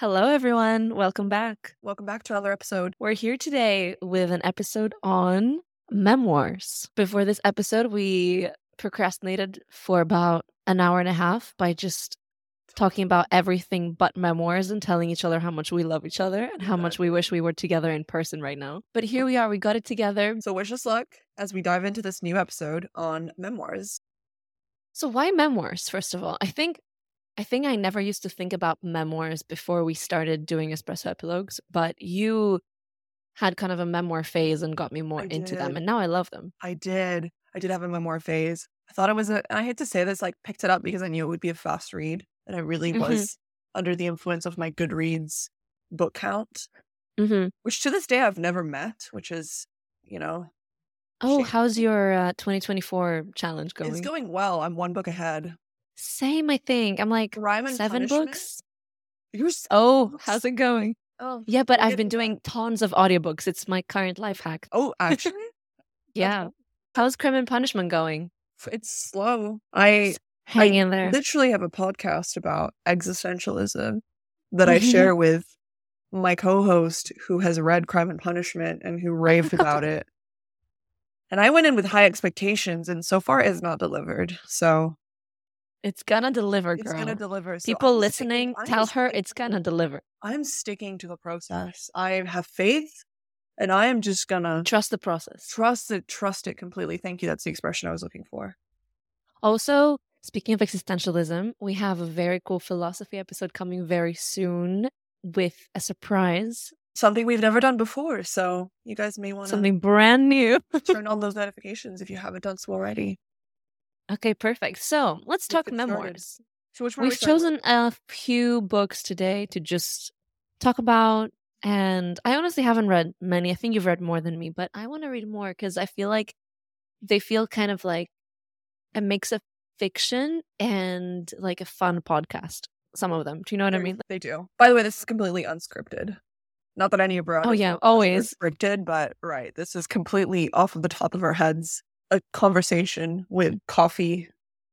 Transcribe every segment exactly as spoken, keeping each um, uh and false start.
Hello, everyone. Welcome back. Welcome back to another episode. We're here today with an episode on memoirs. Before this episode, we procrastinated for about an hour and a half by just talking about everything but memoirs and telling each other how much we love each other and how much we wish we were together in person right now. But here we are. We got it together. So wish us luck as we dive into this new episode on memoirs. So why memoirs, first of all? I think I think I never used to think about memoirs before we started doing Espresso Epilogues, but you had kind of a memoir phase and got me more I into them, did. and now I love them. I did. I did have a memoir phase. I thought it was a, and I hate to say this, like picked it up because I knew it would be a fast read. And I really Mhm. was under the influence of my Goodreads book count, hmm which to this day I've never met, which is, you know, Oh, shame. how's your uh, twenty twenty-four challenge going? It's going well. I'm one book ahead. Same, I think. I'm like Crime and seven Punishment. books. You're s- Oh, books? how's it going? Oh, Yeah, but we'll I've get been to that. doing tons of audiobooks. It's my current life hack. Oh, actually, Yeah. How's Crime and Punishment going? it's slow. I Hang I in there. literally have a podcast about existentialism that I share with my co-host who has read Crime and Punishment and who raved about it. And I went in with high expectations, and so far it has not delivered. So It's gonna deliver, it's girl. gonna deliver. So People I'm listening, sticking- I'm tell her sticking- it's gonna deliver. I'm sticking to the process. I have faith, and I am just gonna Trust the process. trust it. Trust it completely. Thank you. That's the expression I was looking for. Also, speaking of existentialism, we have a very cool philosophy episode coming very soon with a surprise, Something we've never done before. So you guys may want to something brand new. turn on those notifications if you haven't done so already. Okay, perfect. So let's Let's talk get started. memoirs. So which one are we We've starting chosen a few books today to just talk about. And I honestly haven't read many. I think you've read more than me, but I want to read more because I feel like they feel kind of like a mix of fiction and like a fun podcast. Some of them. Do you know what I with? mean? They do. By the way, this is completely unscripted. Not that any of our Oh, other yeah, podcasts are always. scripted, but right, this is completely off of the top of our heads. A conversation with coffee.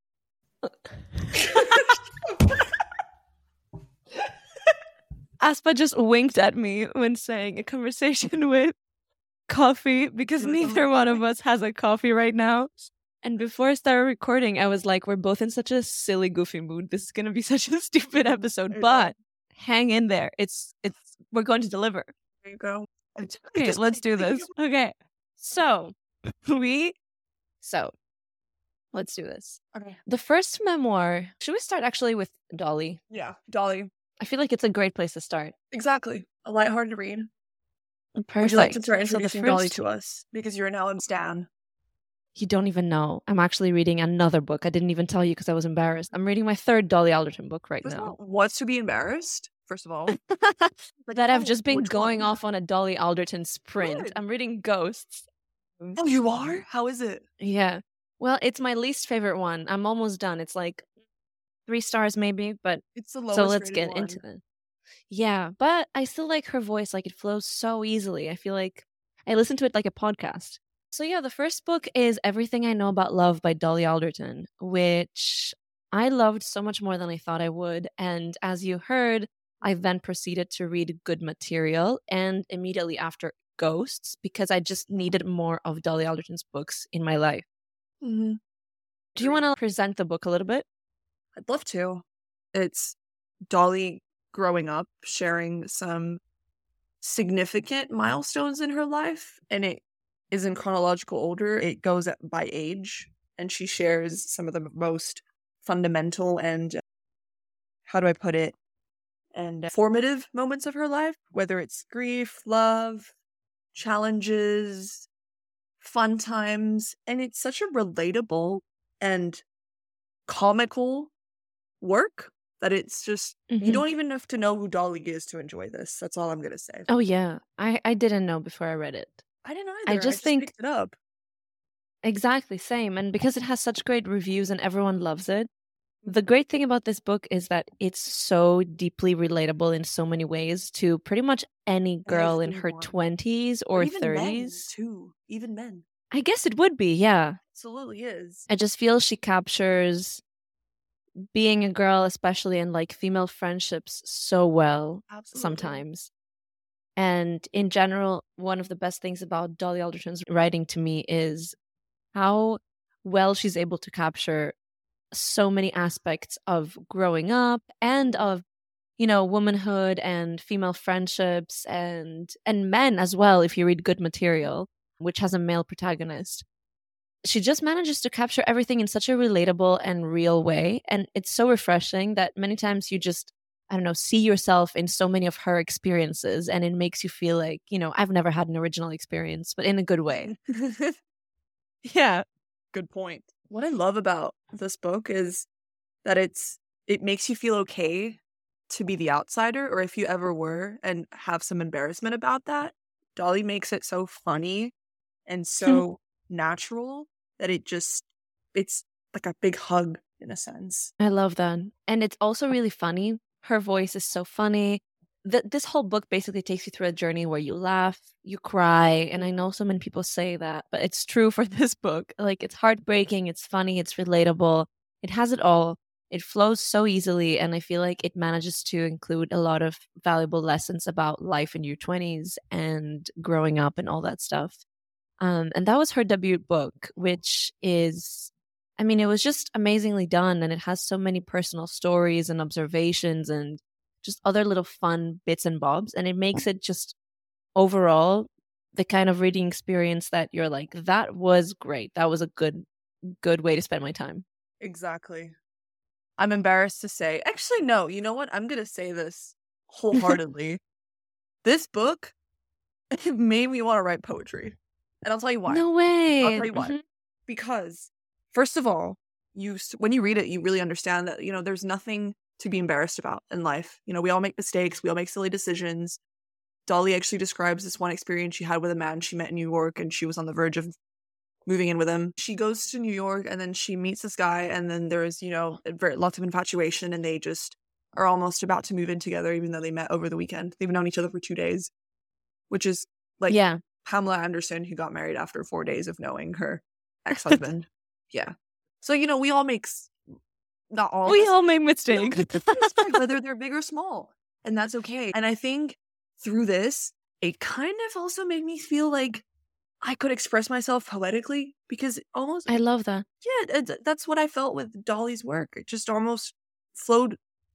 Aspa just winked at me when saying a conversation with coffee because Yes, neither I'm- one of us has a coffee right now. And before I started recording, I was like, we're both in such a silly, goofy mood. This is going to be such a stupid episode, I but hang in there. It's, it's, we're going to deliver. There you go. Okay, Just let's do continue. this. Okay. So, we, so, let's do this. Okay. The first memoir, should we start actually with Dolly? Yeah, Dolly. I feel like it's a great place to start. Exactly. A lighthearted read. Perfect. Would you like to start So the introducing Dolly first- to us? Because you're now in Stan. You don't even know. I'm actually reading another book. I didn't even tell you because I was embarrassed. I'm reading my third Dolly Alderton book right First of now. all, what's to be embarrassed? First of all, that I've oh, just been which going one? off on a Dolly Alderton sprint. Good. I'm reading Ghosts. Oh, you are? How is it? Yeah. Well, it's my least favorite one. I'm almost done. It's like three stars maybe, but It's the lowest. so let's rated get one. into it. Yeah, but I still like her voice. Like it flows so easily. I feel like I listen to it like a podcast. So yeah, the first book is Everything I Know About Love by Dolly Alderton, which I loved so much more than I thought I would. And as you heard, I then proceeded to read Good Material and immediately after Ghosts because I just needed more of Dolly Alderton's books in my life. Mm-hmm. Do you want to present the book a little bit? I'd love to. It's Dolly growing up, sharing some significant milestones in her life, and it is in chronological order. It goes by age, and she shares some of the most fundamental and, how do I put it, and formative moments of her life, whether it's grief, love, challenges, fun times, and it's such a relatable and comical work that it's just Mhm. you don't even have to know who Dolly is to enjoy this. That's all I'm gonna say. Oh yeah, I I didn't know before I read it. I didn't I either. just think- picked it up. Exactly, same. And because it has such great reviews and everyone loves it, the great thing about this book is that it's so deeply relatable in so many ways to pretty much any girl in her Everyone. twenties or Even men, thirties. too. Even men. I guess it would be, yeah. Absolutely is. I just feel she captures being a girl, especially in like female friendships, so well Absolutely. sometimes. And in general, one of the best things about Dolly Alderton's writing to me is how well she's able to capture so many aspects of growing up and of, you know, womanhood and female friendships and and men as well, if you read good material, which has a male protagonist. She just manages to capture everything in such a relatable and real way. And it's so refreshing that many times you just, I don't know, see yourself in so many of her experiences. And it makes you feel like, you know, I've never had an original experience, but in a good way. Yeah, good point. What I love about this book is that it's it makes you feel okay to be the outsider, or if you ever were and have some embarrassment about that. Dolly makes it so funny and so natural that it just it's like a big hug in a sense. I love that. And it's also really funny. Her voice is so funny. Th- this whole book basically takes you through a journey where you laugh, you cry, and I know so many people say that, but it's true for this book. Like, it's heartbreaking, it's funny, it's relatable. It has it all. It flows so easily, and I feel like it manages to include a lot of valuable lessons about life in your twenties and growing up and all that stuff. Um, and that was her debut book, which is, I mean, it was just amazingly done. And it has so many personal stories and observations and just other little fun bits and bobs. And it makes it just overall the kind of reading experience that you're like, that was great. That was a good, good way to spend my time. Exactly. I'm embarrassed to say. Actually, no. You know what? I'm going to say this wholeheartedly. This book made me want to write poetry. And I'll tell you why. No way. I'll tell you why. Mm-hmm. Because, first of all, you when you read it, you really understand that, you know, there's nothing to be embarrassed about in life. You know, we all make mistakes. We all make silly decisions. Dolly actually describes this one experience she had with a man she met in New York, and she was on the verge of moving in with him. She goes to New York, and then she meets this guy, and then there's, you know, very, lots of infatuation, and they just are almost about to move in together, even though they met over the weekend. They've known each other for two days, which is like... Yeah. Pamela Anderson, who got married after four days of knowing her ex-husband. Yeah. So, you know, we all make, not all We all make mistakes. Whether they're big or small. And that's okay. And I think through this, it kind of also made me feel like I could express myself poetically, because almost... I love that. Yeah, that's what I felt with Dolly's work. It just almost flowed,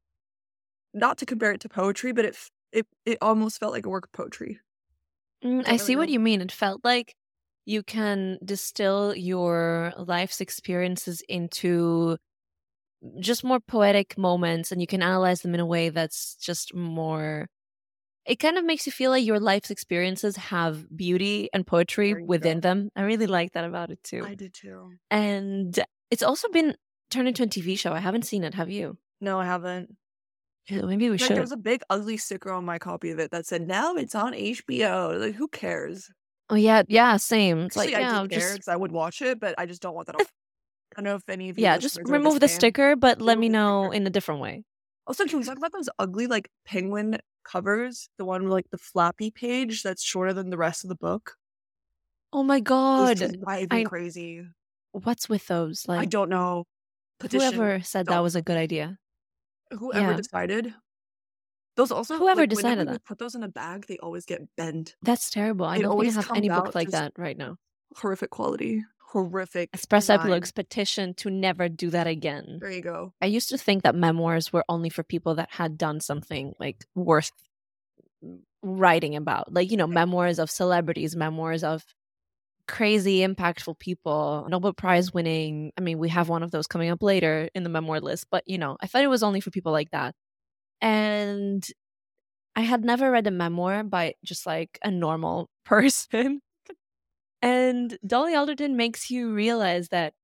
not to compare it to poetry, but it it, it almost felt like a work of poetry. Mm, I see what you mean. It felt like you can distill your life's experiences into just more poetic moments, and you can analyze them in a way that's just more... It kind of makes you feel like your life's experiences have beauty and poetry within go. them. I really like that about it too. I did too. And it's also been turned into a T V show. I haven't seen it. Have you? No, I haven't. Yeah, maybe we like, should. There was a big ugly sticker on my copy of it that said, now it's on H B O. Like, who cares? Oh, yeah. Yeah, same. It's Actually, like, I yeah, do just... care because I would watch it, but I just don't want that on. I don't know if any of you... Yeah, just remove the sticker, but let me know in a different way. Also, can we talk about those ugly, like, penguin covers? The one with, like, the flappy page that's shorter than the rest of the book? Oh my god. Those drive me crazy. What's with those? Like, I don't know. Petition, whoever said don't. that was a good idea. Whoever yeah. decided. Those also... Whoever like, decided that. You put those in a bag, they always get bent. That's terrible. I it don't think I have any book like that right now. Horrific quality. Horrific. Espresso Epilogue's petition to never do that again. There you go. I used to think that memoirs were only for people that had done something like worth writing about. Like, you know, memoirs of celebrities, memoirs of crazy, impactful people, Nobel Prize winning. I mean, we have one of those coming up later in the memoir list, but, you know, I thought it was only for people like that. And I had never read a memoir by just like a normal person. And Dolly Alderton makes you realize that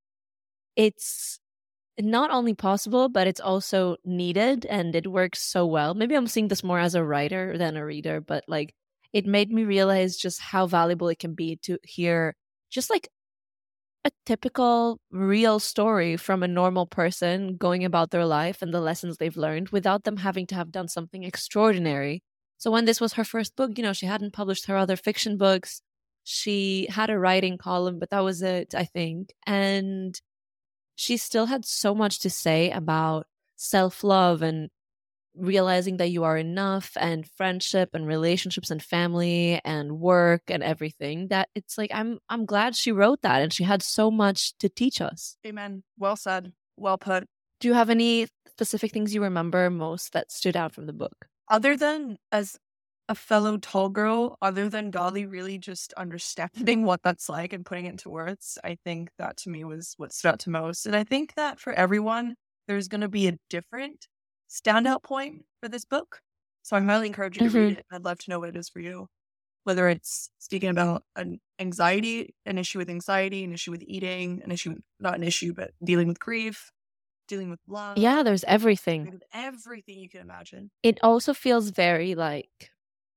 it's not only possible, but it's also needed, and it works so well. Maybe I'm seeing this more as a writer than a reader, but like it made me realize just how valuable it can be to hear just like a typical real story from a normal person going about their life and the lessons they've learned without them having to have done something extraordinary. So when this was her first book, you know, she hadn't published her other fiction books. She had a writing column, but that was it, I think. And she still had so much to say about self-love and realizing that you are enough and friendship and relationships and family and work and everything, that it's like I'm I'm glad she wrote that, and she had so much to teach us. Amen. Well said. Well put. Do you have any specific things you remember most that stood out from the book? Other than, as a fellow tall girl, other than Dolly really just understanding what that's like and putting it into words, I think that to me was what stood out to most. And I think that for everyone, there's going to be a different standout point for this book. So I highly encourage you to read Mhm. it. I'd love to know what it is for you. Whether it's speaking about an anxiety, an issue with anxiety, an issue with eating, an issue, not an issue, but dealing with grief, dealing with love, Yeah, there's everything. with everything you can imagine. It also feels very like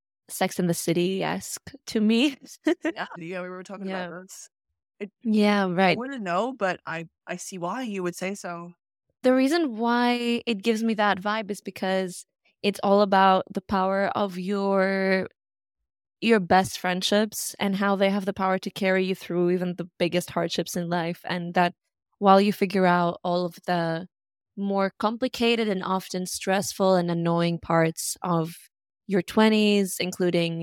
Sex and the City-esque to me. Yeah, yeah, we were talking Yeah. about this. It, Yeah, I right. wouldn't know, but I, I see why you would say so. The reason why it gives me that vibe is because it's all about the power of your your best friendships and how they have the power to carry you through even the biggest hardships in life, and that while you figure out all of the more complicated and often stressful and annoying parts of your twenties, including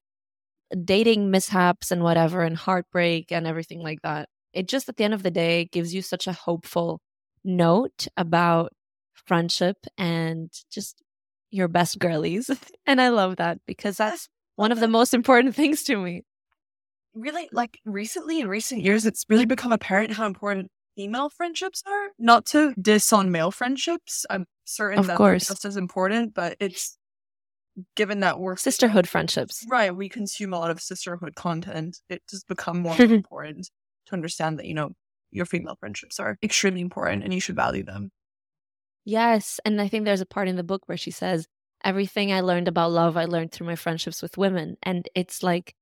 dating mishaps and whatever and heartbreak and everything like that, it just at the end of the day gives you such a hopeful note about friendship and just your best girlies. And I love that because that's one of the most important things to me. Really, like recently in recent years, it's really become apparent how important female friendships are. Not to diss on male friendships. I'm certain Of that course. they're just as important, but it's given that we're Sisterhood friendships. right, we consume a lot of sisterhood content. It just become more important to understand that, you know, your female friendships are extremely important and you should value them. Yes. And I think there's a part in the book where she says, everything I learned about love, I learned through my friendships with women. And it's like,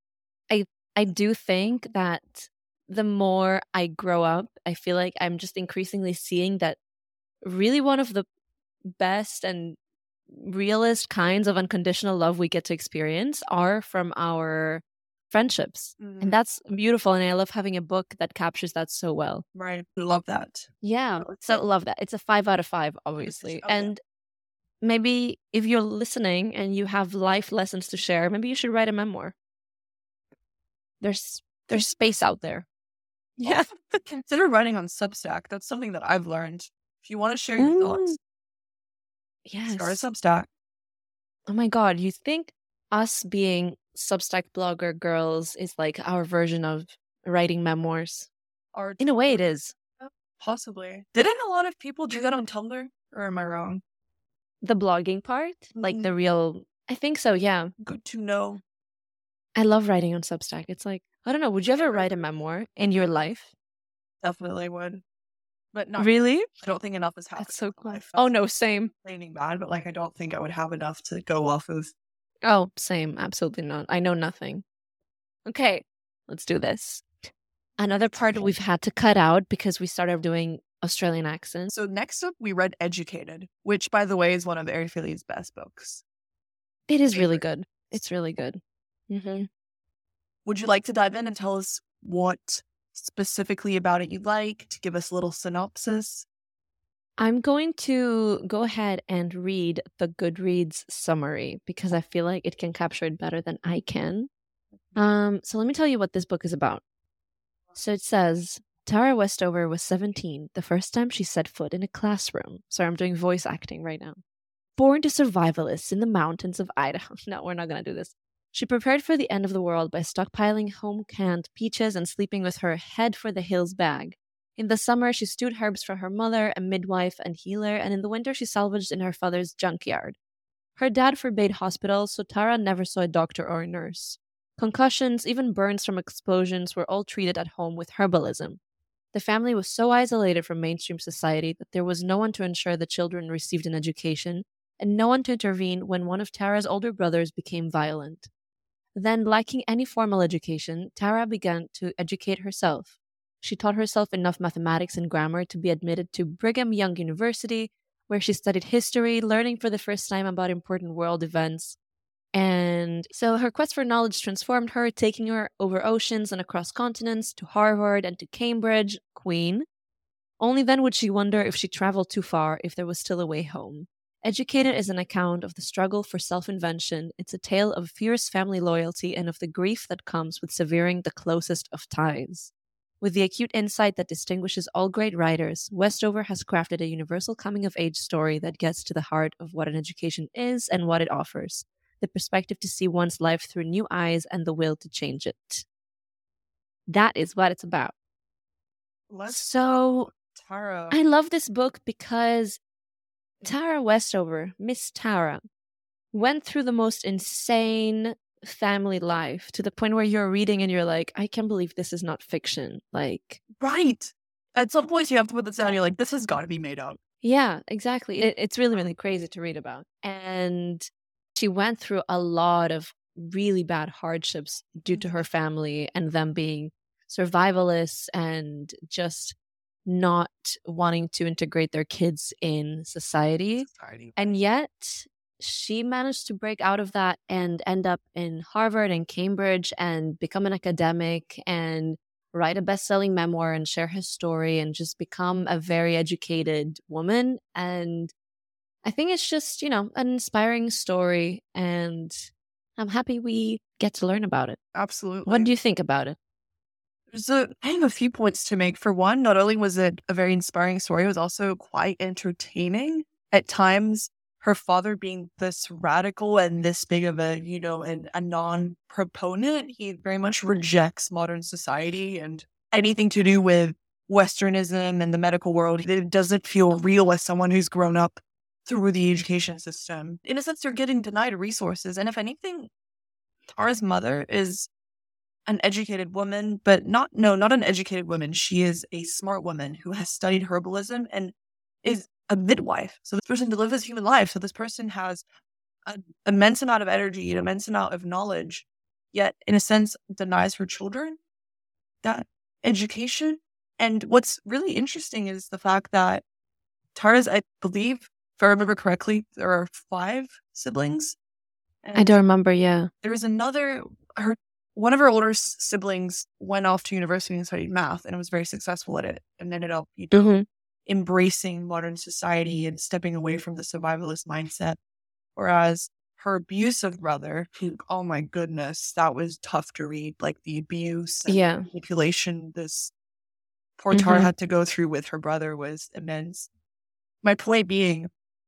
I I do think that the more I grow up, I feel like I'm just increasingly seeing that really one of the best and realest kinds of unconditional love we get to experience are from our friendships. Mhm. And that's beautiful. And I love having a book that captures that so well. Right. I love that. Yeah. Oh, it's So like- love that. It's a five out of five, obviously. Oh, yeah. And maybe if you're listening and you have life lessons to share, maybe you should write a memoir. There's there's space out there. Yeah. Consider writing on Substack. That's something that I've learned. If you want to share your Ooh. thoughts, Yes. start a Substack. Oh my God. You think us being Substack blogger girls is like our version of writing memoirs? Or In a way, it is. possibly. Didn't a lot of people do that on Tumblr? Or am I wrong? The blogging part, like Mhm. the real. I think so. Yeah. Good to know. I love writing on Substack. It's like, I don't know. Would you ever write a memoir in your life? Definitely would. But not Really? I don't think enough has happened. That's so in my cool. life. Oh That's no, same. complaining bad, but like I don't think I would have enough to go off of. Oh, same. Absolutely not. I know nothing. Okay, let's do this. Another part we've had to cut out because we started doing Australian accents. So next up, we read Educated, which, by the way, is one of Ari Philly's best books. It is really good. It's really good. Mm-hmm. Would you like to dive in and tell us what specifically about it you like, to give us a little synopsis? I'm going to go ahead and read the Goodreads summary because I feel like it can capture it better than I can. Um, so let me tell you what this book is about. So it says, Tara Westover was seventeen the first time she set foot in a classroom. Sorry, I'm doing voice acting right now. Born to survivalists in the mountains of Idaho. No, we're not going to do this. She prepared for the end of the world by stockpiling home-canned peaches and sleeping with her head for the hills bag. In the summer, she stewed herbs for her mother, a midwife and healer, and in the winter she salvaged in her father's junkyard. Her dad forbade hospitals, so Tara never saw a doctor or a nurse. Concussions, even burns from explosions, were all treated at home with herbalism. The family was so isolated from mainstream society that there was no one to ensure the children received an education, and no one to intervene when one of Tara's older brothers became violent. Then, lacking any formal education, Tara began to educate herself. She taught herself enough mathematics and grammar to be admitted to Brigham Young University, where she studied history, learning for the first time about important world events. And so her quest for knowledge transformed her, taking her over oceans and across continents to Harvard and to Cambridge, Queen. Only then would she wonder if she traveled too far, if there was still a way home. Educated is an account of the struggle for self-invention. It's a tale of fierce family loyalty and of the grief that comes with severing the closest of ties. With the acute insight that distinguishes all great writers, Westover has crafted a universal coming-of-age story that gets to the heart of what an education is and what it offers, the perspective to see one's life through new eyes and the will to change it. That is what it's about. Let's so, Tara. I love this book because Tara Westover, Miss Tara, went through the most insane family life to the point where you're reading and you're like, I can't believe this is not fiction. Like, right. At some point, you have to put this down. You're like, this has got to be made up. Yeah, exactly. It, it's really, really crazy to read about. And she went through a lot of really bad hardships due to her family and them being survivalists and just not wanting to integrate their kids in society. Society. And yet she managed to break out of that and end up in Harvard and Cambridge and become an academic and write a best-selling memoir and share his story and just become a very educated woman. And I think it's just, you know, an inspiring story, and I'm happy we get to learn about it. Absolutely. What do you think about it? There's a, I have a few points to make. For one, not only was it a very inspiring story, it was also quite entertaining. At times, her father being this radical and this big of a, you know, an, a non-proponent, he very much rejects modern society and anything to do with Westernism and the medical world. It doesn't feel real as someone who's grown up through the education system. In a sense, they're getting denied resources. And if anything, Tara's mother is an educated woman, but not, no, not an educated woman. She is a smart woman who has studied herbalism and is a midwife. So this person delivers human life. So this person has an immense amount of energy, an immense amount of knowledge, yet in a sense denies her children that education. And what's really interesting is the fact that Tara's, I believe, if I remember correctly, there are five siblings. I don't remember, yeah. There was another, her one of her older s- siblings went off to university and studied math and was very successful at it and ended up, you know, Mm-hmm. embracing modern society and stepping away from the survivalist mindset. Whereas her abusive brother, who, oh my goodness, that was tough to read. Like the abuse and Yeah. manipulation this poor Tara Mhm. had to go through with her brother was immense. My point being,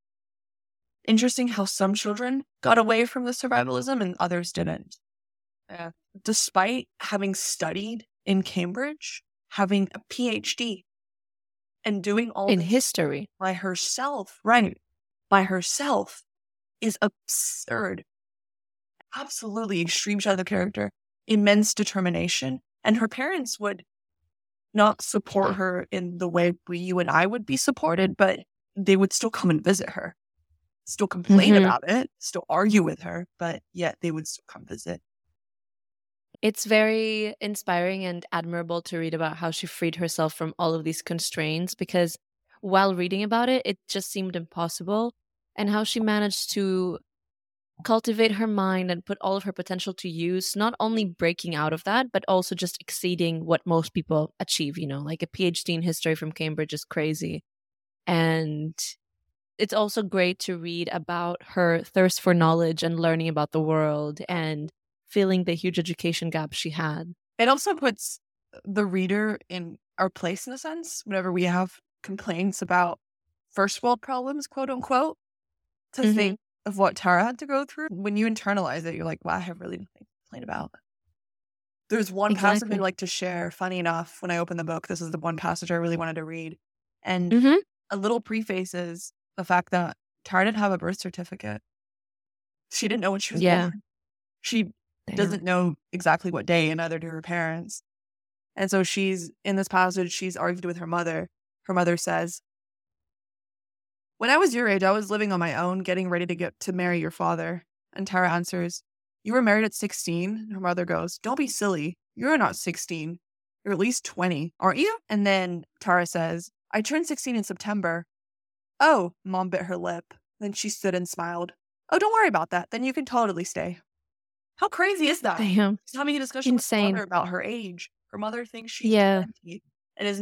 interesting how some children got away from the survivalism and others didn't. Uh, despite having studied in Cambridge, having a P H D, and doing all In this history. by herself, right, by herself, is absurd. Absolutely extreme shadow character, immense determination. And her parents would not support her in the way we, you and I would be supported, but they would still come and visit her, still complain Mhm. about it, still argue with her, but yet they would still come visit. It's very inspiring and admirable to read about how she freed herself from all of these constraints, because while reading about it, it just seemed impossible, and how she managed to cultivate her mind and put all of her potential to use, not only breaking out of that, but also just exceeding what most people achieve, you know, like a P H D in history from Cambridge is crazy. And it's also great to read about her thirst for knowledge and learning about the world and feeling the huge education gap she had. It also puts the reader in our place in a sense whenever we have complaints about first world problems, quote unquote, to Mhm. think of what Tara had to go through. When you internalize it, you're like, wow, I have really nothing to complain about. There's one passage Exactly. I'd like to share. Funny enough, when I opened the book, this is the one passage I really wanted to read. And Mhm. a little preface is the fact that Tara didn't have a birth certificate. She didn't know when she was Yeah. born. She Damn. doesn't know exactly what day, and neither do her parents. And so she's, in this passage, she's argued with her mother. Her mother says, when I was your age, I was living on my own, getting ready to get to marry your father. And Tara answers, you were married at sixteen? And her mother goes, don't be silly. You're not sixteen. You're at least twenty, aren't you? And then Tara says, I turned sixteen in September. Oh, Mom bit her lip. Then she stood and smiled. Oh, don't worry about that. Then you can totally stay. How crazy is that? Damn. She's having a discussion with her Insane. mother about her age. Her mother thinks she's Yeah. twenty and is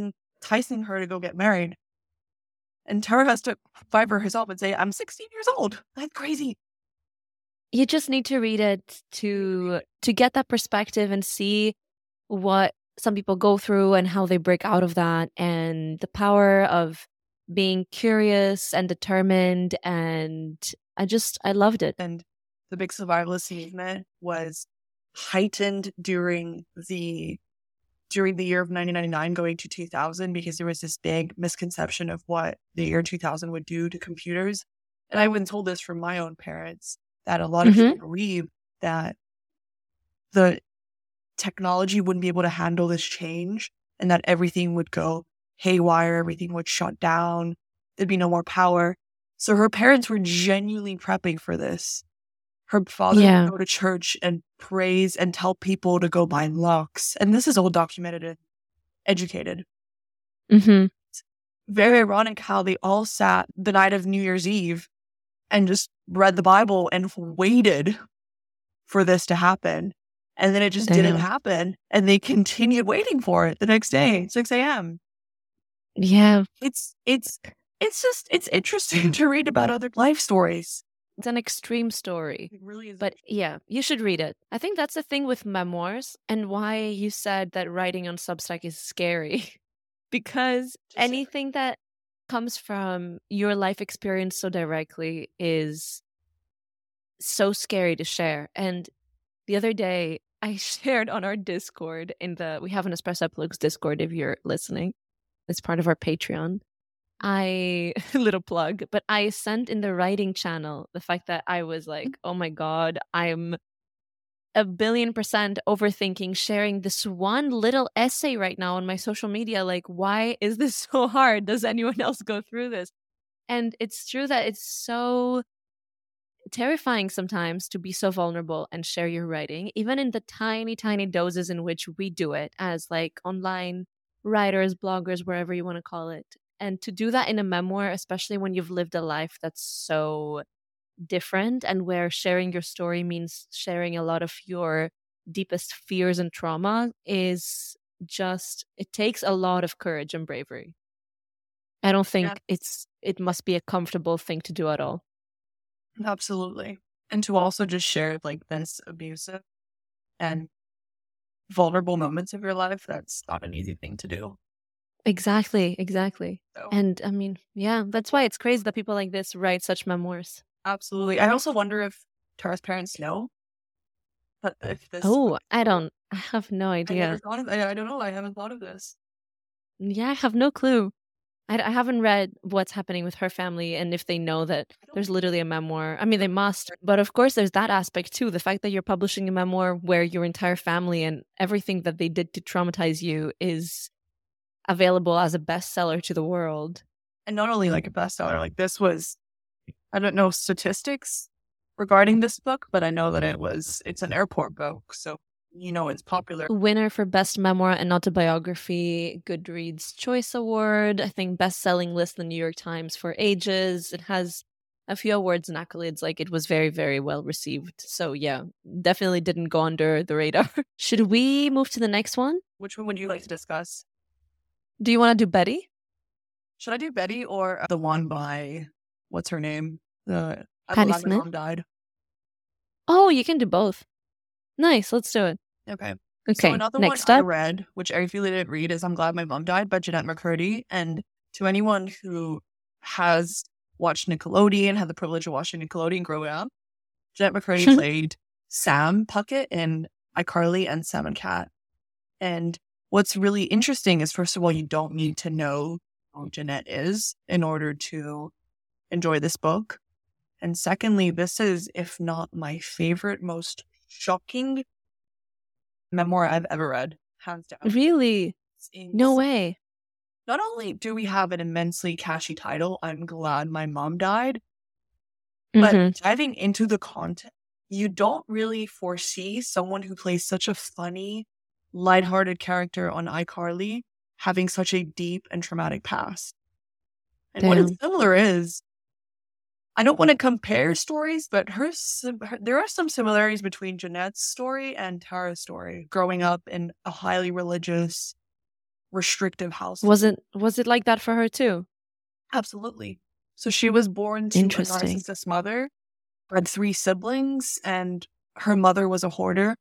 enticing her to go get married. And Tara has to fight for herself and say, I'm sixteen years old. That's crazy. You just need to read it to to get that perspective and see what some people go through and how they break out of that, and the power of being curious and determined. And I just, I loved it. And the big survivalist movement was heightened during the during the year of nineteen ninety-nine going to two thousand, because there was this big misconception of what the year two thousand would do to computers. And I was told this from my own parents, that a lot of Mhm. people believe that the technology wouldn't be able to handle this change and that everything would go haywire, everything would shut down, there'd be no more power. So her parents were genuinely prepping for this. Her father Yeah. would go to church and praise and tell people to go buy locks. And this is all documented and educated. Mhm. Very ironic how they all sat the night of New Year's Eve and just read the Bible and waited for this to happen. And then it just didn't Damn. happen. And they continued waiting for it the next day, six a.m. Yeah. It's, it's, it's just, it's interesting to read about other life stories. It's an extreme story. It really is. But yeah, you should read it. I think that's the thing with memoirs, and why you said that writing on Substack is scary. Because anything that comes from your life experience so directly is so scary to share. And the other day, I shared on our Discord in the, we have an Espresso Plugs Discord if you're listening. It's part of our Patreon. I, little plug, but I sent in the writing channel the fact that I was like, oh my God, I'm a billion percent overthinking sharing this one little essay right now on my social media. Like, why is this so hard? Does anyone else go through this? And it's true that it's so terrifying sometimes to be so vulnerable and share your writing, even in the tiny, tiny doses in which we do it as like online writers, bloggers, wherever you want to call it. And to do that in a memoir, especially when you've lived a life that's so different and where sharing your story means sharing a lot of your deepest fears and trauma, is just, it takes a lot of courage and bravery. I don't think Yeah. it's, it must be a comfortable thing to do at all. Absolutely. And to also just share like this abusive and vulnerable moments of your life, that's not an easy thing to do. Exactly, exactly. So, And I mean, yeah, that's why it's crazy that people like this write such memoirs. absolutely. I also wonder if Tara's parents know that if this. Oh, I don't, I have no I idea. never thought of. I, I don't know. I haven't thought of this. Yeah, I have no clue. I, I haven't read what's happening with her family and if they know that there's literally a memoir. I mean, they must. But of course, there's that aspect too. The fact that you're publishing a memoir where your entire family and everything that they did to traumatize you is available as a bestseller to the world. And not only like a bestseller, like this was, I don't know statistics regarding this book, but I know that it was, it's an airport book. So, you know, it's popular. Winner for Best Memoir and Autobiography, Goodreads Choice Award. I think best-selling list in the New York Times for ages. It has a few awards and accolades. Like, it was very, very well received. So yeah, definitely didn't go under the radar. Should we move to the next one? Which one would you like to discuss? Do you want to do Betty? Should I do Betty or the one by, what's her name? The Patti I'm glad my Smith? mom died. Oh, you can do both. Nice, let's do it. Okay. Okay, So another next one I up. read, which I really didn't read, is I'm Glad My Mom Died by Jeanette McCurdy. And to anyone who has watched Nickelodeon, had the privilege of watching Nickelodeon growing up, Jeanette McCurdy played Sam Puckett in iCarly and Sam and Cat. And what's really interesting is, first of all, you don't need to know who Jeanette is in order to enjoy this book. And secondly, this is, if not my favorite, most shocking memoir I've ever read, hands down. Really? No way. Not only do we have an immensely catchy title, I'm Glad My Mom Died, but Mhm. diving into the content, you don't really foresee someone who plays such a funny, lighthearted character on iCarly having such a deep and traumatic past. And what is Damn. similar is, I don't want to compare stories, but her, sim- her there are some similarities between Jeanette's story and Tara's story. Growing up in a highly religious, restrictive household. Was it was it like that for her too? Absolutely. So she was born to a Interesting. narcissist mother, had three siblings, and her mother was a hoarder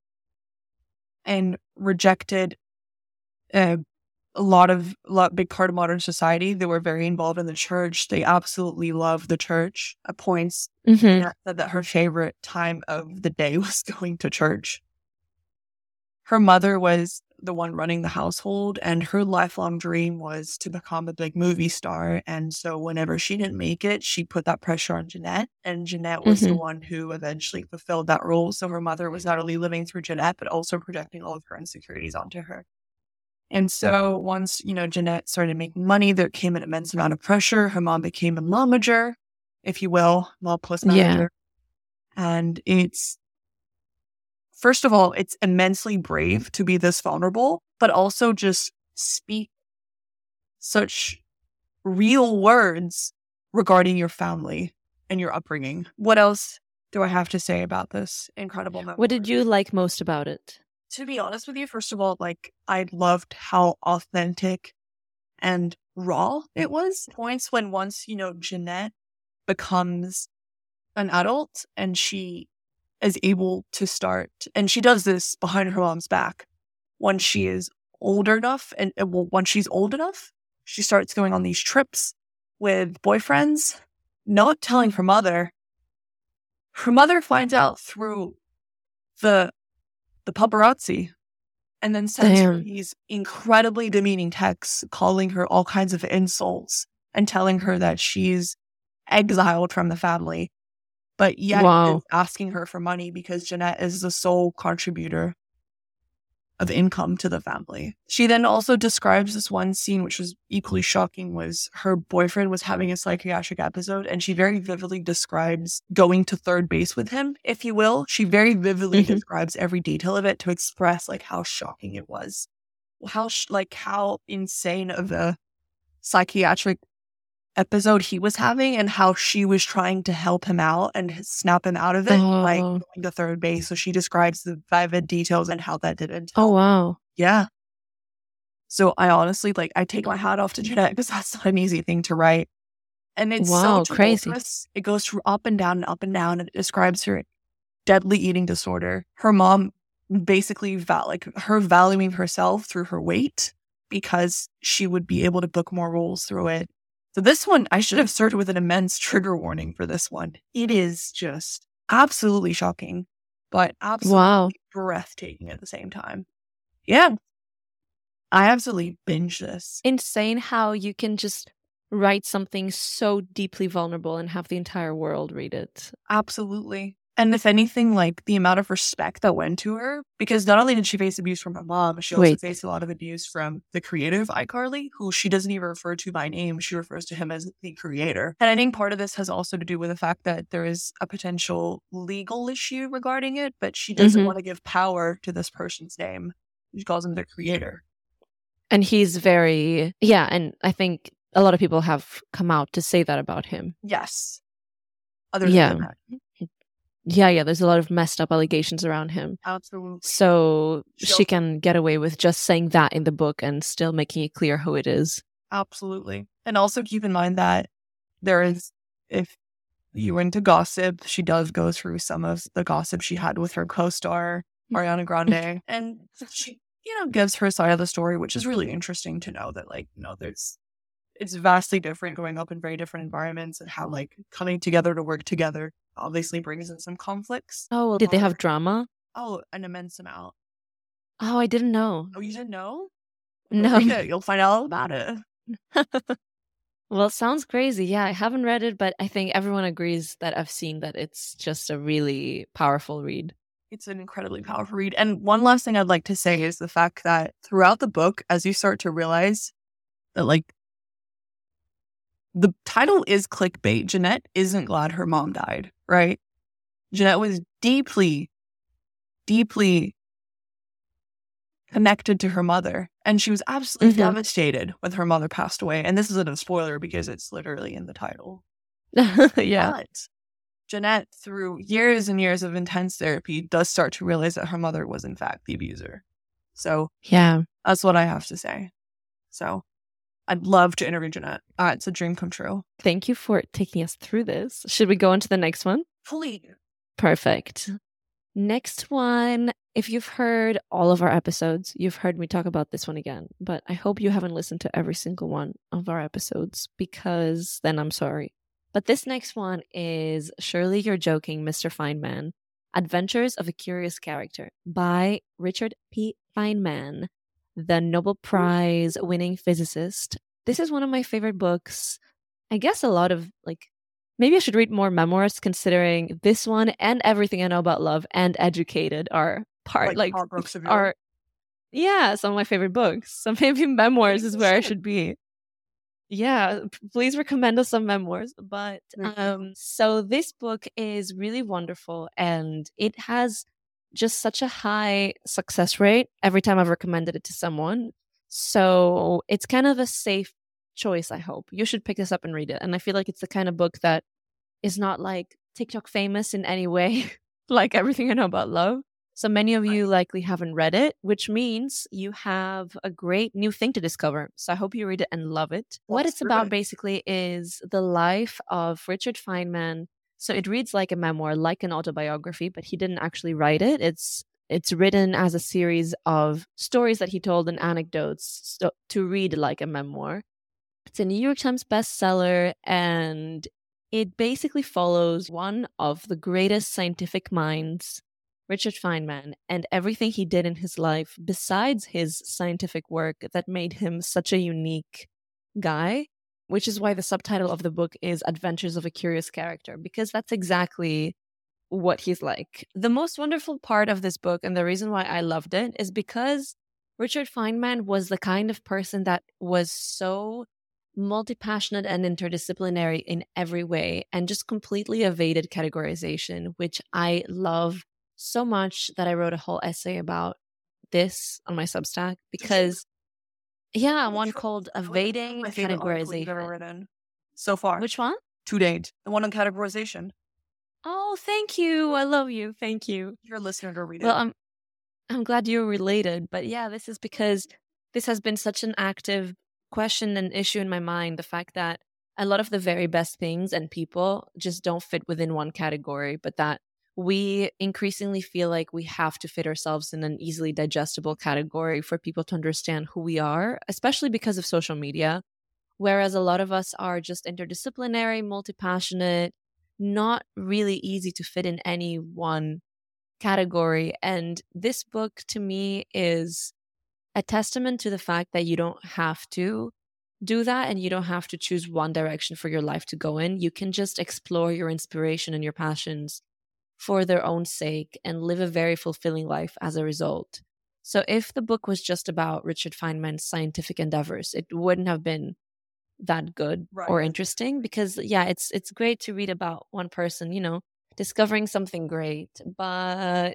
and rejected uh, a lot of a lot big part of modern society. They were very involved in the church. They absolutely loved the church. At points, hmm Jeanette said that her favorite time of the day was going to church. Her mother was the one running the household, and her lifelong dream was to become a big movie star. And so whenever she didn't make it, she put that pressure on Jeanette, and Jeanette was the hmm one who eventually fulfilled that role. So her mother was not only living through Jeanette, but also projecting all of her insecurities onto her. And so once, you know, Jeanette started making money, there came an immense amount of pressure. Her mom became a momager, if you will, mom plus manager. Yeah. And it's, first of all, it's immensely brave to be this vulnerable, but also just speak such real words regarding your family and your upbringing. What else do I have to say about this incredible memoir? What did you like most about it? To be honest with you, first of all, like, I loved how authentic and raw it was. Points when once, you know, Jeanette becomes an adult and she is able to start, and she does this behind her mom's back. Once she is older enough, and well, once she's old enough, she starts going on these trips with boyfriends, not telling her mother. Her mother finds out through the the paparazzi, and then sends her Damn. these incredibly demeaning texts, calling her all kinds of insults and telling her that she's exiled from the family. But yet Wow. is asking her for money because Jeanette is the sole contributor of income to the family. She then also describes this one scene, which was equally shocking, was her boyfriend was having a psychiatric episode, and she very vividly describes going to third base with him, if you will. She very vividly hmm describes every detail of it to express like how shocking it was, how sh- like how insane of a psychiatric episode he was having, and how she was trying to help him out and snap him out of it, like Oh. going to third base. So she describes the vivid details and how that didn't Oh help. wow. Yeah. So I honestly, like, I take my hat off to Jeanette because that's not an easy thing to write. And it's Wow, so crazy. tumultuous. It goes through up and down and up and down, and it describes her deadly eating disorder. Her mom basically, val- like, her valuing herself through her weight because she would be able to book more roles through it. So this one, I should have started with an immense trigger warning for this one. It is just absolutely shocking, but absolutely Wow. breathtaking at the same time. Yeah. I absolutely binge this. Insane how you can just write something so deeply vulnerable and have the entire world read it. Absolutely. And if anything, like, the amount of respect that went to her, because not only did she face abuse from her mom, she also Wait. faced a lot of abuse from the creator of iCarly, who she doesn't even refer to by name. She refers to him as the creator. And I think part of this has also to do with the fact that there is a potential legal issue regarding it, but she doesn't hmm want to give power to this person's name. She calls him the creator. And he's very, yeah, and I think a lot of people have come out to say that about him. Yes. Other Yeah. than that. Yeah, yeah, there's a lot of messed up allegations around him. Absolutely. So She she also- can get away with just saying that in the book and still making it clear who it is. Absolutely. And also keep in mind that there is, if you're into gossip, she does go through some of the gossip she had with her co-star, Ariana Grande. And she, you know, gives her side of the story, which is really interesting to know that, like, you know, there's, it's vastly different growing up in very different environments, and how, like, coming together to work together obviously brings in some conflicts. Oh, did they have drama? Oh, an immense amount. Oh, I didn't know. Oh, you didn't know? No. Read it. You'll find out all about it. Well, it sounds crazy. Yeah, I haven't read it, but I think everyone agrees that I've seen that it's just a really powerful read. It's an incredibly powerful read. And one last thing I'd like to say is the fact that throughout the book, as you start to realize that, like, the title is clickbait. Jeanette isn't glad her mom died, right? Jeanette was deeply, deeply connected to her mother. And she was absolutely Mhm. devastated when her mother passed away. And this isn't a spoiler because it's literally in the title. Yeah. But Jeanette, through years and years of intense therapy, does start to realize that her mother was, in fact, the abuser. So Yeah. that's what I have to say. So I'd love to interview Jeanette. Uh, it's a dream come true. Thank you for taking us through this. Should we go on to the next one? Please. Perfect. Next one. If you've heard all of our episodes, you've heard me talk about this one again, but I hope you haven't listened to every single one of our episodes, because then I'm sorry. But this next one is Surely You're Joking, Mister Feynman, Adventures of a Curious Character by Richard P. Feynman, the Nobel Prize winning physicist. This is one of my favorite books. I guess a lot of, like, maybe I should read more memoirs, considering this one and Everything I Know About Love and Educated are part, Like, like, our books of yours. are, yeah, some of my favorite books. So maybe memoirs is where I should be. Yeah, p- please recommend us some memoirs. But Mhm. um, so this book is really wonderful, and it has just such a high success rate every time I've recommended it to someone. So it's kind of a safe choice, I hope. You should pick this up and read it. And I feel like it's the kind of book that is not like TikTok famous in any way, like Everything I Know About Love. So many of you likely haven't read it, which means you have a great new thing to discover. So I hope you read it and love it. What Let's it's do about it. basically is the life of Richard Feynman. So it reads like a memoir, like an autobiography, but he didn't actually write it. It's it's written as a series of stories that he told and anecdotes, so, to read like a memoir. It's a New York Times bestseller, and it basically follows one of the greatest scientific minds, Richard Feynman, and everything he did in his life besides his scientific work that made him such a unique guy, which is why the subtitle of the book is Adventures of a Curious Character, because that's exactly what he's like. The most wonderful part of this book, and the reason why I loved it, is because Richard Feynman was the kind of person that was so multi-passionate and interdisciplinary in every way, and just completely evaded categorization, which I love so much that I wrote a whole essay about this on my Substack, because yeah, one called Evading My favorite article you've ever Categorization. written so far. Which one? To date. The one on categorization. Oh, thank you. I love you. Thank you. You're a listener to read it. Well, I'm I'm glad you're related, but yeah, this is because this has been such an active question and issue in my mind. The fact that a lot of the very best things and people just don't fit within one category, but that we increasingly feel like we have to fit ourselves in an easily digestible category for people to understand who we are, especially because of social media. Whereas a lot of us are just interdisciplinary, multi passionate, not really easy to fit in any one category. And this book to me is a testament to the fact that you don't have to do that, and you don't have to choose one direction for your life to go in. You can just explore your inspiration and your passions for their own sake and live a very fulfilling life as a result. So if the book was just about Richard Feynman's scientific endeavors, it wouldn't have been that good Right. or interesting, because yeah, it's it's great to read about one person, you know, discovering something great, but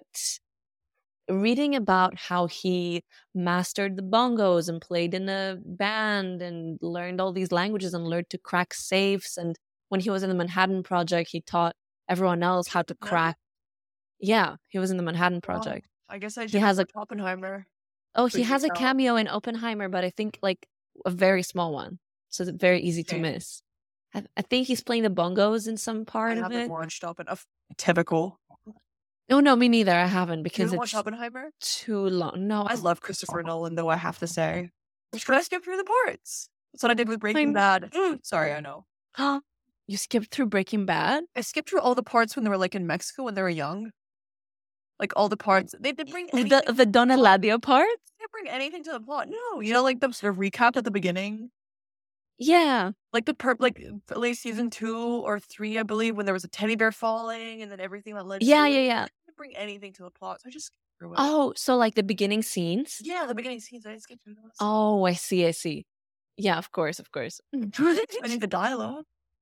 reading about how he mastered the bongos and played in a band and learned all these languages and learned to crack safes, and when he was in the Manhattan Project, he taught everyone else how to No. crack. Yeah, he was in the Manhattan Wow. Project. I guess I He did has a watch Oppenheimer. oh, But he you has a know- cameo in Oppenheimer, but I think like a very small one, so it's very easy to Okay. miss. I, I think he's playing the bongos in some I part of haven't it. watched Oppenheimer. Typical. Oh no, me neither. I haven't, You because haven't watched it's Oppenheimer? too long. No, I love Christopher Nolan, though, I have to say. Should I skip through the parts? That's what I did with Breaking Bad. Sorry, I know. You skipped through Breaking Bad? I skipped through all the parts when they were like in Mexico when they were young. Like all the parts. They didn't bring anything. The the Don Eladio part? They didn't bring anything to the plot. No, you know, like the sort of recap at the beginning. Yeah. Like the perp, like at least season two or three, I believe, when there was a teddy bear falling and then everything that led Yeah, to yeah, it. yeah. They didn't bring anything to the plot, so I just skipped through it. Oh, so like the beginning scenes? Yeah, the beginning scenes, I skipped through those. Oh, I see, I see. Yeah, of course, of course. I need the dialogue.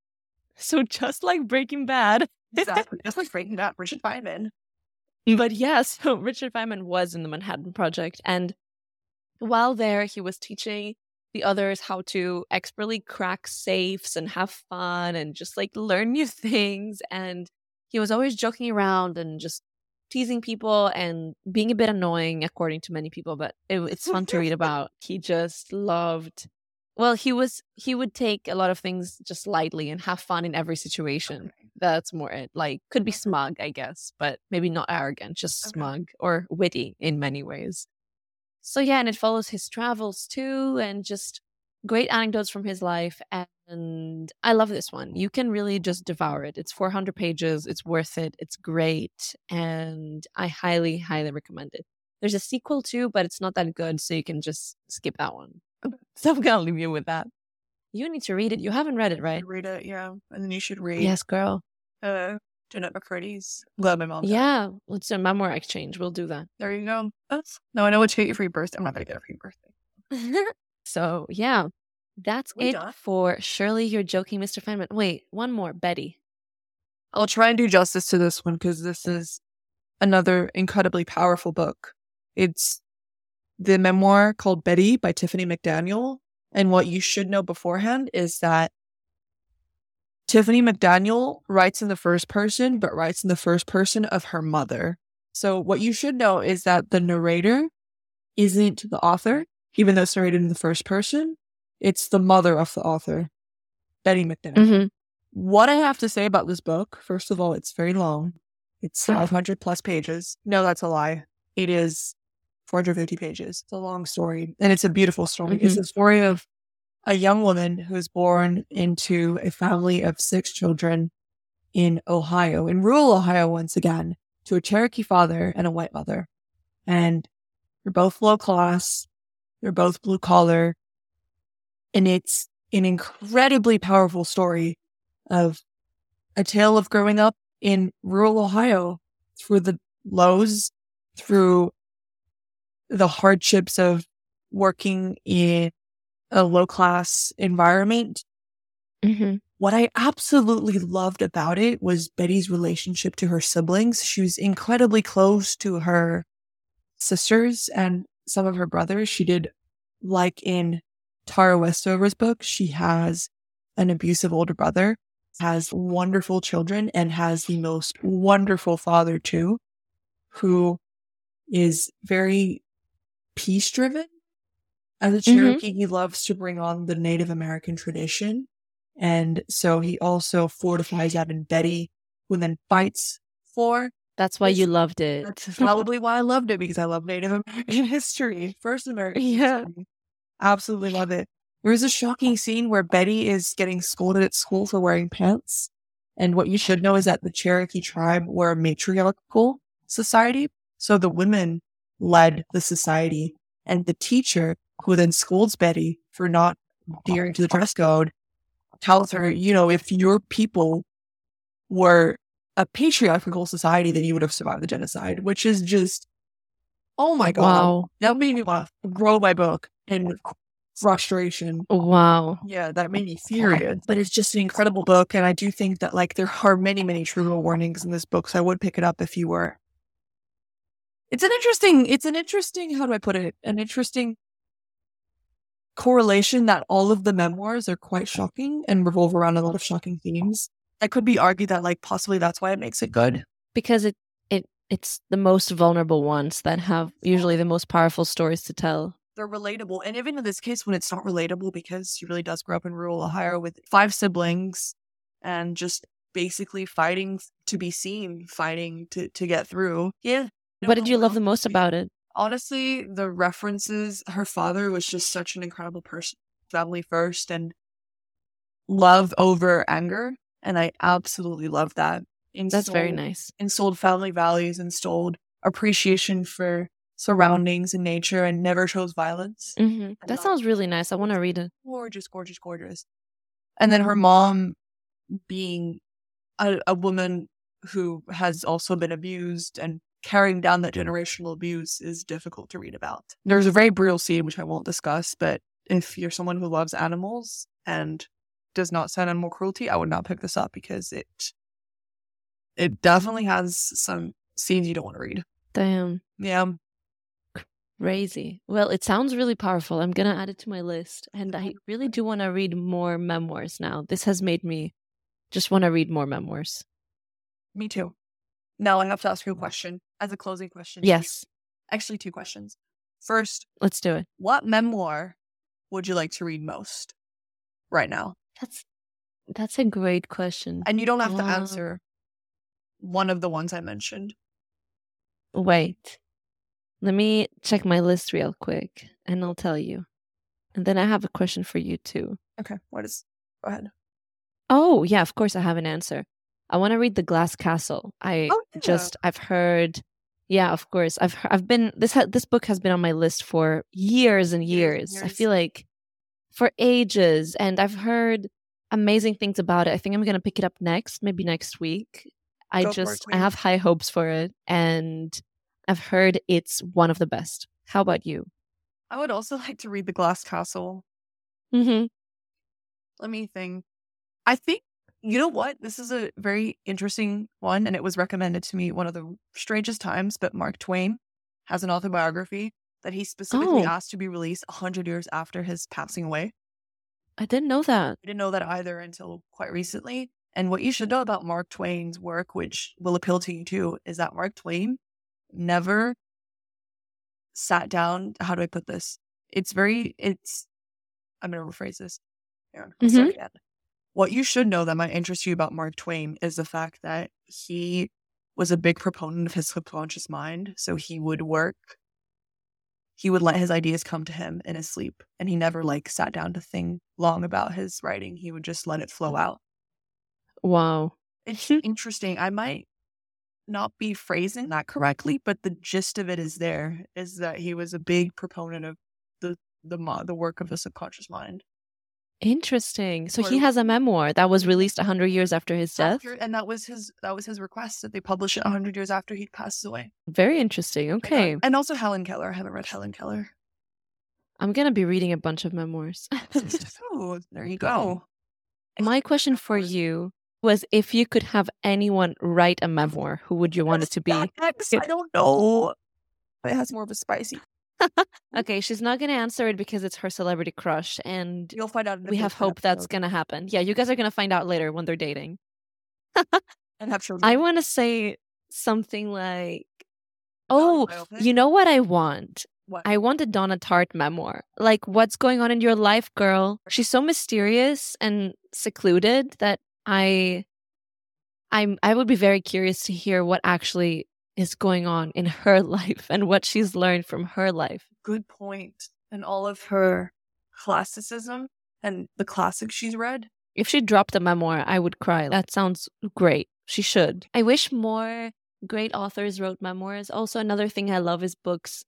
So just like Breaking Bad. Exactly. Just like Breaking Bad, Richard Feynman. But yeah, so Richard Feynman was in the Manhattan Project, and while there, he was teaching the others how to expertly crack safes and have fun and just like learn new things. And he was always joking around and just teasing people and being a bit annoying, according to many people, but it, it's fun to read about. He just loved, well, he was, he would take a lot of things just lightly and have fun in every situation. Okay. That's more it. Like, could be smug, I guess, but maybe not arrogant, just Okay. smug or witty in many ways. So yeah, and it follows his travels too, and just great anecdotes from his life. And I love this one. You can really just devour it. It's four hundred pages. It's worth it. It's great. And I highly, highly recommend it. There's a sequel too, but it's not that good. So you can just skip that one. So I'm going to leave you with that. You need to read it. You haven't read it, right? Read it, yeah. And then you should read Yes, girl. uh, Jeanette McCurdy's. I'm glad my mom did. Yeah. Let's do a memoir exchange. We'll do that. There you go. That's, no, I know what to get you for your birthday. I'm not going to get it for your birthday. So yeah, that's We it done? for Surely You're Joking, Mister Feynman. Wait, one more. Betty. I'll try and do justice to this one because this is another incredibly powerful book. It's the memoir called Betty by Tiffany McDaniel. And what you should know beforehand is that Tiffany McDaniel writes in the first person, but writes in the first person of her mother. So what you should know is that the narrator isn't the author, even though it's narrated in the first person. It's the mother of the author, Betty McDaniel. Mm-hmm. What I have to say about this book, first of all, it's very long. It's five hundred plus pages. No, that's a lie. It is four hundred fifty pages. It's a long story, and it's a beautiful story. Mm-hmm. It's the story of a young woman who's born into a family of six children in Ohio, in rural Ohio once again, to a Cherokee father and a white mother. And they're both low class. They're both blue collar. And it's an incredibly powerful story of a tale of growing up in rural Ohio through the lows, through the hardships of working in a low-class environment. Mm-hmm. What I absolutely loved about it was Betty's relationship to her siblings. She was incredibly close to her sisters and some of her brothers. She did, like in Tara Westover's book, she has an abusive older brother, has wonderful children, and has the most wonderful father too, who is very peace-driven. As a Cherokee, mm-hmm. he loves to bring on the Native American tradition. And so he also fortifies that in Betty, who then fights for. That's why you loved it. That's probably why I loved it, because I love Native American history. First American yeah. history. Absolutely love it. There is a shocking scene where Betty is getting scolded at school for wearing pants. And what you should know is that the Cherokee tribe were a matriarchal society. So the women led the society. And the teacher, who then scolds Betty for not adhering to the dress code, tells her, you know, if your people were a patriarchal society, then you would have survived the genocide, which is just, oh my God. Wow. That made me want to throw my book in frustration. Wow. Yeah, that made me furious. But it's just an incredible book. And I do think that, like, there are many, many trigger warnings in this book. So I would pick it up if you were. It's an interesting, it's an interesting, how do I put it? An interesting correlation that all of the memoirs are quite shocking and revolve around a lot of shocking themes. It could be argued that, like, possibly that's why it makes it good. Because it, it it's the most vulnerable ones that have usually the most powerful stories to tell. They're relatable. And even in this case, when it's not relatable, because she really does grow up in rural Ohio with five siblings and just basically fighting to be seen, fighting to, to get through. Yeah. What did you love the most about it? Honestly, the references. Her father was just such an incredible person. Family first and love over anger. And I absolutely love that. Instilled, That's very nice. Instilled family values, instilled appreciation for surroundings and nature, and never chose violence. Mm-hmm. That sounds really nice. I want to read it. Gorgeous, gorgeous, gorgeous. And then her mom being a, a woman who has also been abused, and carrying down that generational abuse is difficult to read about. There's a very brutal scene, which I won't discuss, but if you're someone who loves animals and does not stand animal cruelty, I would not pick this up, because it it definitely has some scenes you don't want to read. Damn. Yeah. Crazy. Well, it sounds really powerful. I'm going to add it to my list. And I really do want to read more memoirs now. This has made me just want to read more memoirs. Me too. Now I have to ask you a question. as a closing question. Yes. Actually, two questions. First, let's do it. What memoir would you like to read most right now? That's that's a great question. And you don't have um, to answer one of the ones I mentioned. Wait. Let me check my list real quick and I'll tell you. And then I have a question for you too. Okay. What is... Go ahead. Oh, yeah, of course I have an answer. I want to read The Glass Castle. I Oh, yeah. just, I've heard, yeah, of course. I've I've been, this ha- this book has been on my list for years and Years years. and I years. feel like for ages. And I've heard amazing things about it. I think I'm going to pick it up next, maybe next week. I Go for it, just, I queen. have high hopes for it. And I've heard it's one of the best. How about you? I would also like to read The Glass Castle. Mm-hmm. Let me think. I think, you know what? This is a very interesting one, and it was recommended to me one of the strangest times, but Mark Twain has an autobiography that he specifically Oh. asked to be released one hundred years after his passing away. I didn't know that. I didn't know that either until quite recently. And what you should know about Mark Twain's work, which will appeal to you too, is that Mark Twain never sat down. How do I put this? It's very, it's, I'm going to rephrase this. Here, I'll start again. What you should know that might interest you about Mark Twain is the fact that he was a big proponent of his subconscious mind. So he would work, he would let his ideas come to him in his sleep. And he never like sat down to think long about his writing. He would just let it flow out. Wow. It's interesting. I might not be phrasing that correctly, but the gist of it is there, is that he was a big proponent of the the, the work of the subconscious mind. Interesting. So he has a memoir that was released one hundred years after his death? After, and that was his that was his request, that they publish it one hundred years after he passes away. Very interesting. Okay. And also Helen Keller. I haven't read Helen Keller. I'm going to be reading a bunch of memoirs. Oh, there you go. My question for you was, if you could have anyone write a memoir, who would you want it to be? X, I don't know. It has more of a spicy. Okay, she's not going to answer it because it's her celebrity crush, and you'll find out. We have hope episode. That's going to happen. Yeah, you guys are going to find out later when they're dating. And have children. I want to say something like, oh, you know what I want? What? I want a Donna Tartt memoir. Like, what's going on in your life, girl? She's so mysterious and secluded that I, I'm, I would be very curious to hear what actually is going on in her life and what she's learned from her life. Good point. And all of her classicism and the classics she's read. If she dropped a memoir, I would cry. That sounds great. She should. I wish more great authors wrote memoirs. Also, another thing I love is books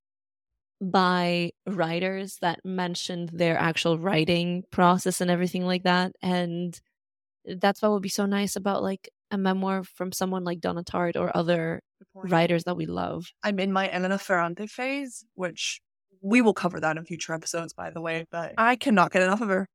by writers that mentioned their actual writing process and everything like that. And that's what would be so nice about like a memoir from someone like Donna Tartt or other writers that we love. I'm in my Elena Ferrante phase, which we will cover that in future episodes, by the way, but I cannot get enough of her.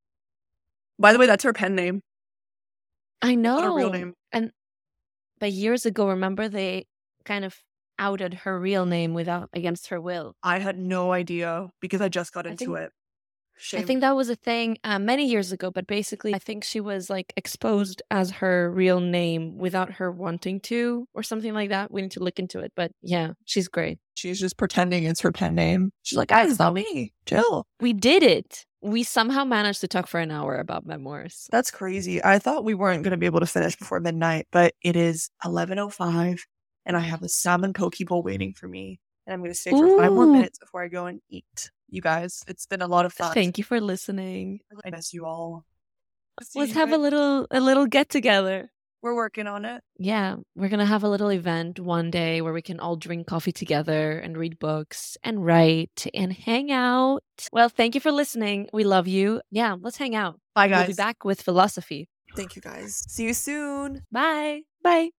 By the way, that's her pen name. I know. Not her real name. And but years ago, remember, they kind of outed her real name without against her will. I had no idea because I just got I into think, it. Shame. I think that was a thing uh, many years ago, but basically I think she was like exposed as her real name without her wanting to or something like that. We need to look into it, but yeah, she's great. She's just pretending it's her pen name. She's like, guys, it's not me. Chill. We did it. We somehow managed to talk for an hour about memoirs. That's crazy. I thought we weren't going to be able to finish before midnight, but it is eleven oh five and I have a salmon poke bowl waiting for me. And I'm going to stay for Ooh. five more minutes before I go and eat. You guys, it's been a lot of fun. Thank you for listening. I miss you all. Let's have a little a little get together. We're working on it. Yeah, we're going to have a little event one day where we can all drink coffee together and read books and write and hang out. Well, thank you for listening. We love you. Yeah, let's hang out. Bye, guys. We'll be back with philosophy. Thank you, guys. See you soon. Bye. Bye.